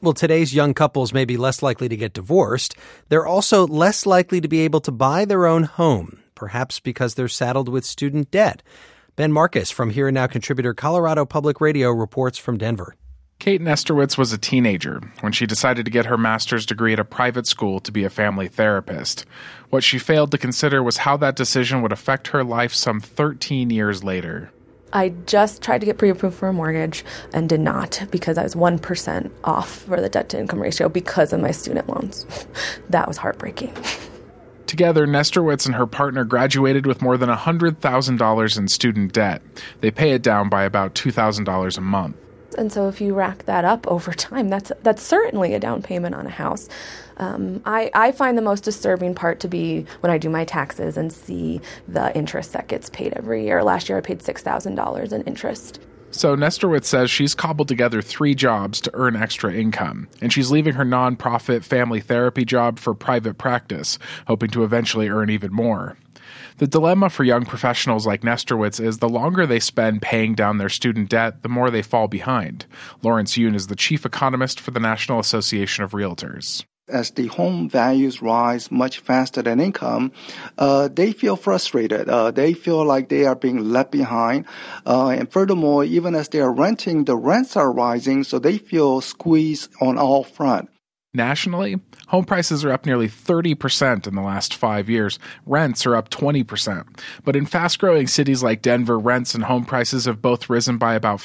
Well, today's young couples may be less likely to get divorced. They're also less likely to be able to buy their own home, perhaps because they're saddled with student debt. Ben Marcus from Here and Now contributor Colorado Public Radio reports from Denver. Kate Nesterowitz was a teenager when she decided to get her master's degree at a private school to be a family therapist. What she failed to consider was how that decision would affect her life some 13 years later. I just tried to get pre-approved for a mortgage and did not because I was 1% off for the debt-to-income ratio because of my student loans. That was heartbreaking. Together, Nesterowitz and her partner graduated with more than $100,000 in student debt. They pay it down by about $2,000 a month. And so if you rack that up over time, that's certainly a down payment on a house. I find the most disturbing part to be when I do my taxes and see the interest that gets paid every year. Last year I paid $6,000 in interest. So Nesterowitz says she's cobbled together 3 jobs to earn extra income, and she's leaving her nonprofit family therapy job for private practice, hoping to eventually earn even more. The dilemma for young professionals like Nesterowitz is the longer they spend paying down their student debt, the more they fall behind. Lawrence Yoon is the chief economist for the National Association of Realtors. As the home values rise much faster than income, they feel frustrated. They feel like they are being left behind. And furthermore, even as they are renting, the rents are rising, so they feel squeezed on all fronts. Nationally, home prices are up nearly 30% in the last 5 years. Rents are up 20%. But in fast-growing cities like Denver, rents and home prices have both risen by about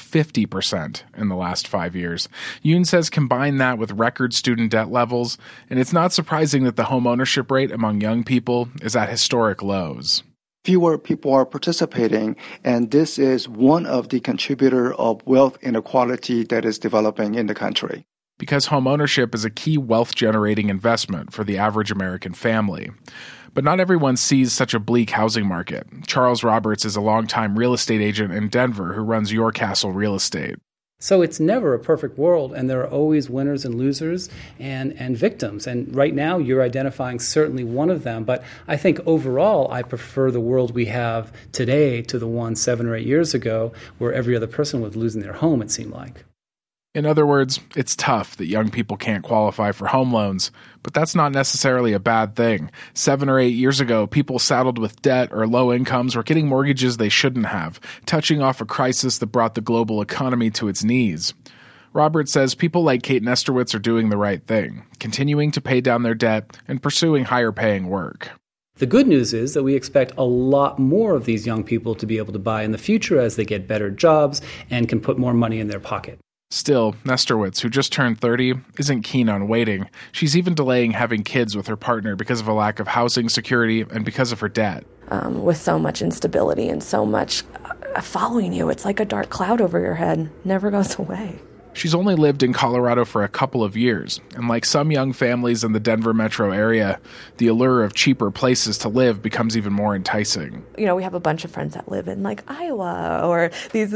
50% in the last 5 years. Yoon says combine that with record student debt levels, and it's not surprising that the home ownership rate among young people is at historic lows. Fewer people are participating, and this is one of the contributors of wealth inequality that is developing in the country. Because home ownership is a key wealth-generating investment for the average American family. But not everyone sees such a bleak housing market. Charles Roberts is a longtime real estate agent in Denver who runs Your Castle Real Estate. So it's never a perfect world, and there are always winners and losers and victims. And right now, you're identifying certainly one of them. But I think overall, I prefer the world we have today to the one 7 or 8 years ago where every other person was losing their home, it seemed like. In other words, it's tough that young people can't qualify for home loans, but that's not necessarily a bad thing. 7 or 8 years ago, people saddled with debt or low incomes were getting mortgages they shouldn't have, touching off a crisis that brought the global economy to its knees. Roberts says people like Kate Nesterowitz are doing the right thing, continuing to pay down their debt and pursuing higher-paying work. The good news is that we expect a lot more of these young people to be able to buy in the future as they get better jobs and can put more money in their pocket. Still, Nesterowitz, who just turned 30, isn't keen on waiting. She's even delaying having kids with her partner because of a lack of housing security and because of her debt. With so much instability and so much following you, it's like a dark cloud over your head. Never goes away. She's only lived in Colorado for a couple of years, and like some young families in the Denver metro area, the allure of cheaper places to live becomes even more enticing. You know, we have a bunch of friends that live in like Iowa or these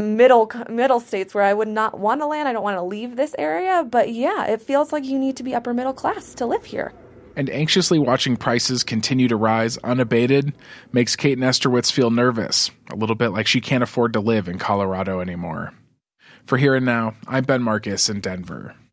middle states where I would not want to land. I don't want to leave this area, but yeah, it feels like you need to be upper middle class to live here. And anxiously watching prices continue to rise unabated makes Kate Nesterowitz feel nervous, a little bit like she can't afford to live in Colorado anymore. For Here and Now, I'm Ben Marcus in Denver.